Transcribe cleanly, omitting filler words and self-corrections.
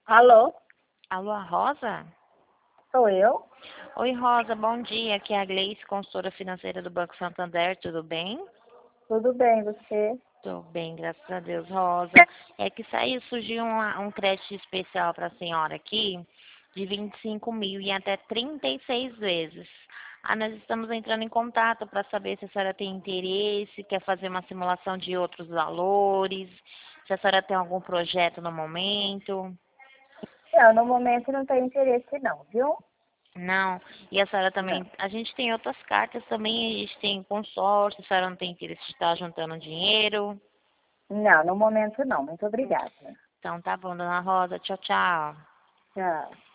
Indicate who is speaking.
Speaker 1: Alô,
Speaker 2: Alô, a Rosa?
Speaker 1: sou eu?
Speaker 2: Oi, Rosa, bom dia. Aqui é a Gleice, consultora financeira do Banco Santander, tudo bem?
Speaker 1: Tudo bem, você?
Speaker 2: Tô bem, graças a Deus, Rosa. É que surgiu um crédito especial para a senhora aqui, de 25 mil em até 36 vezes. Nós estamos entrando em contato para saber se a senhora tem interesse, quer fazer uma simulação de outros valores, se a senhora tem algum projeto no momento.
Speaker 1: Não, no momento não tenho interesse não, viu?
Speaker 2: Não. E a senhora
Speaker 1: Não.
Speaker 2: também. A gente tem outras cartas também, a gente tem consórcio, a senhora não tem interesse de estar juntando dinheiro.
Speaker 1: Não, no momento não. Muito obrigada.
Speaker 2: Então tá bom, dona Rosa. Tchau, tchau.
Speaker 1: Tchau.